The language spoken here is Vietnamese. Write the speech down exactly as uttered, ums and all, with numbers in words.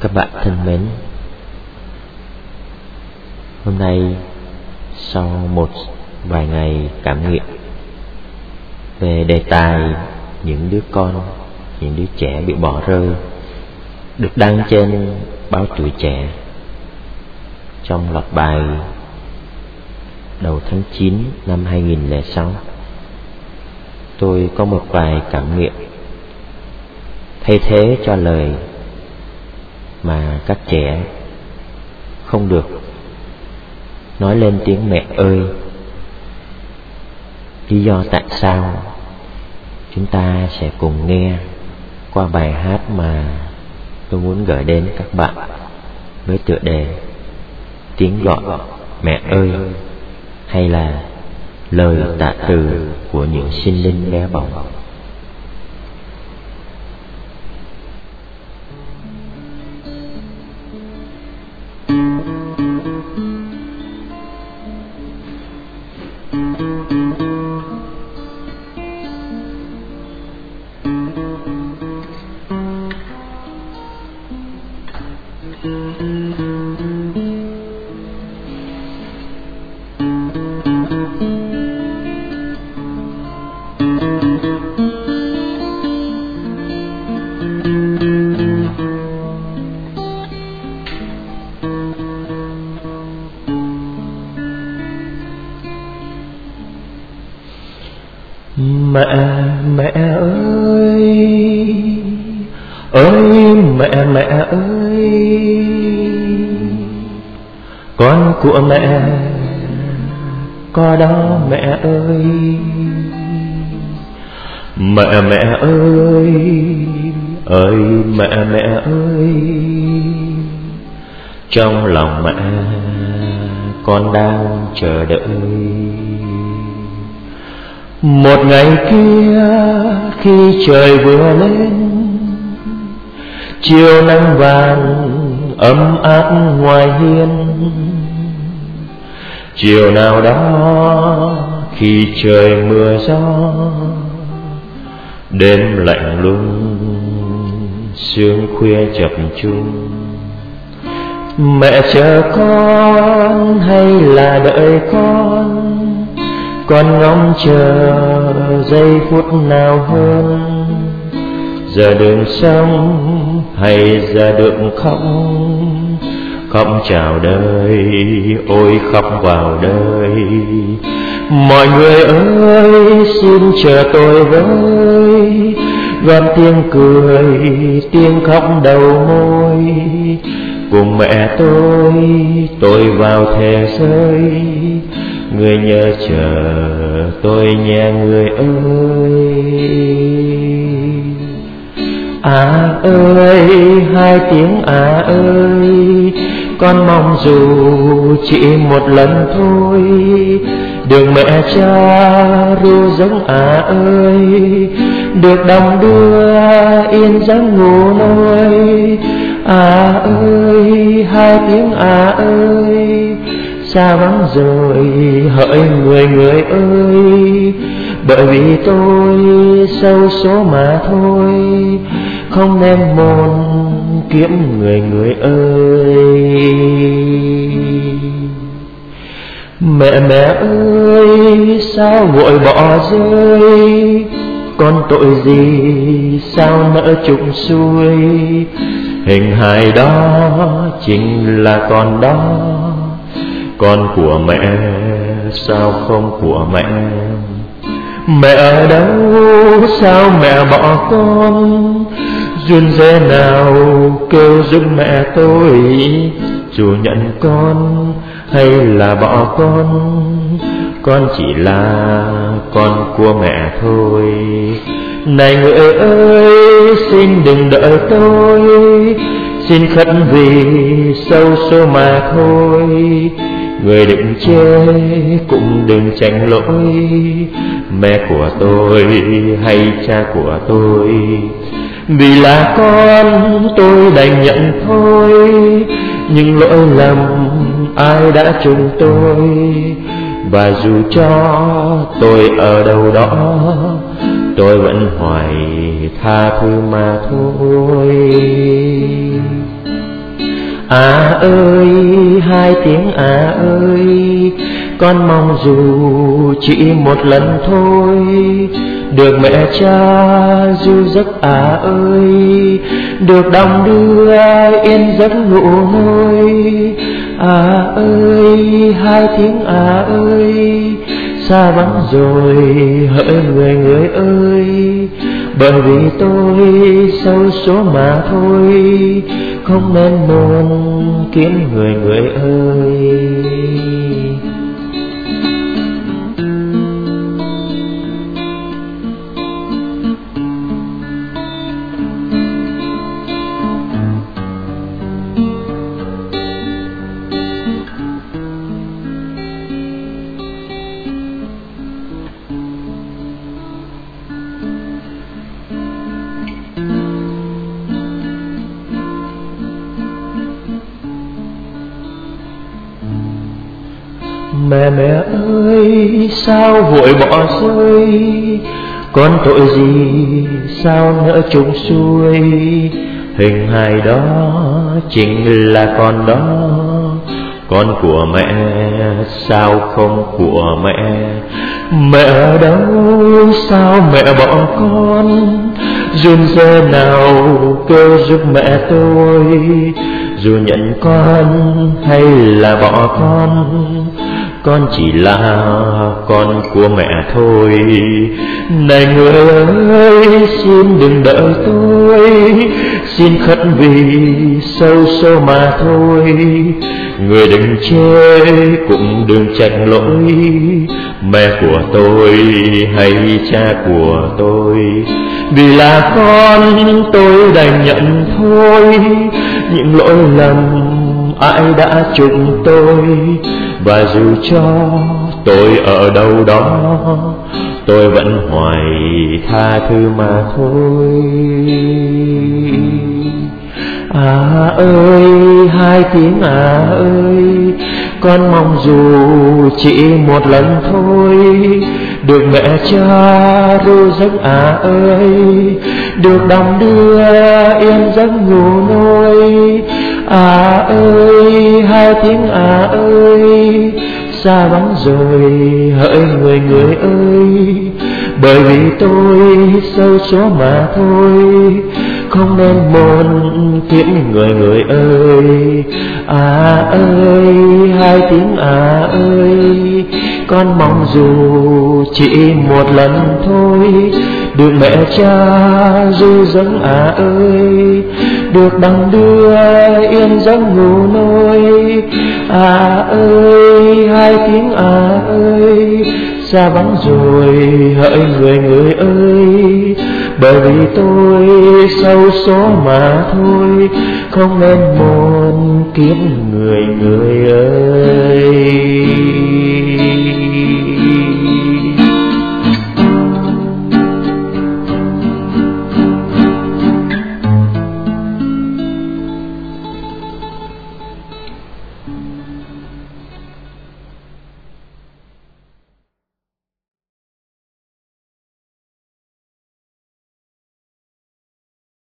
Các bạn thân mến, hôm nay sau một vài ngày cảm nghiệm về đề tài những đứa con, những đứa trẻ bị bỏ rơi được đăng trên báo Tuổi Trẻ trong loạt bài đầu tháng chín năm hai nghìn lẻ sáu, tôi có một vài cảm nghiệm thay thế cho lời mà các trẻ không được nói lên tiếng mẹ ơi. Lý do tại sao chúng ta sẽ cùng nghe qua bài hát mà tôi muốn gửi đến các bạn với tựa đề Tiếng gọi mẹ ơi, hay là lời tạ từ của những sinh linh bé bỏng. Mẹ, mẹ ơi, ơi mẹ, mẹ ơi, con của mẹ có đó mẹ ơi. Mẹ, mẹ ơi, ơi mẹ, mẹ ơi, trong lòng mẹ con đang chờ đợi. Một ngày kia khi trời vừa lên, chiều nắng vàng ấm áp ngoài hiên. Chiều nào đó khi trời mưa gió, đêm lạnh lùng sương khuya chập chung. Mẹ chờ con hay là đợi con, con ngóng chờ giây phút nào hơn. Giờ đường sống hay giờ đường khóc, khóc chào đời, ôi khóc vào đời. Mọi người ơi xin chờ tôi với, gom tiếng cười tiếng khóc đầu môi. Cùng mẹ tôi tôi vào thề rơi, người nhớ chờ tôi nhé người ơi. À ơi, hai tiếng à ơi, con mong dù chỉ một lần thôi. Đường mẹ cha ru giống à ơi, được đồng đưa yên giấc ngủ nôi. À ơi, hai tiếng à ơi, xa vắng rồi hỡi người người ơi. Bởi vì tôi sâu số mà thôi, không nên môn kiếm người người ơi. Mẹ, mẹ ơi, sao vội bỏ rơi, con tội gì sao nỡ trùng xuôi. Hình hài đó chính là con đó, con của mẹ sao không của mẹ. Mẹ ở đâu sao mẹ bỏ con, run rế nào kêu giúp mẹ tôi. Dù nhận con hay là bỏ con, con chỉ là con của mẹ thôi. Này người ơi xin đừng đợi tôi, xin khất vì sâu số mà thôi. Người đừng chê cũng đừng tranh lỗi, mẹ của tôi hay cha của tôi. Vì là con tôi đành nhận thôi, nhưng lỗi lầm ai đã trùng tôi. Và dù cho tôi ở đâu đó, tôi vẫn hoài tha thứ mà thôi. À ơi, hai tiếng à ơi, con mong dù chỉ một lần thôi, được mẹ cha ru giấc à ơi, được đong đưa yên giấc ngủ nôi. À ơi, hai tiếng à ơi, xa vắng rồi hỡi người người ơi, bởi vì tôi xấu số mà thôi, không nên buồn kiếm người người ơi. Mẹ mẹ ơi, sao vội bỏ rơi, con tội gì sao nỡ chung xuôi, hình hài đó chính là con đó, con của mẹ sao không của mẹ. Mẹ ở đâu sao mẹ bỏ con, run rơ nào kêu giúp mẹ tôi, dù nhận con hay là bỏ con, con chỉ là con của mẹ thôi. Này người ơi, xin đừng đợi tôi, xin khất vì sâu sâu mà thôi. Người đừng chê cũng đừng trách lỗi mẹ của tôi hay cha của tôi, vì là con tôi đành nhận thôi những lỗi lầm ai đã trùng tôi. Và dù cho tôi ở đâu đó, tôi vẫn hoài tha thứ mà thôi. À ơi, hai tiếng à ơi, con mong dù chỉ một lần thôi, được mẹ cha ru giấc à ơi, được đong đưa yên giấc ngủ nôi. À ơi, hai tiếng à ơi, xa vắng rồi hỡi người người ơi, bởi vì tôi xấu số mà thôi, không nên buồn kiếm người người ơi. À ơi, hai tiếng à ơi, con mong dù chỉ một lần thôi, được mẹ cha ru giấc à ơi, được đong đưa yên giấc ngủ nôi. À ơi, hai tiếng à ơi, xa vắng rồi hỡi người người ơi, bởi vì tôi xấu số mà thôi, không nên buồn kiếm người người ơi.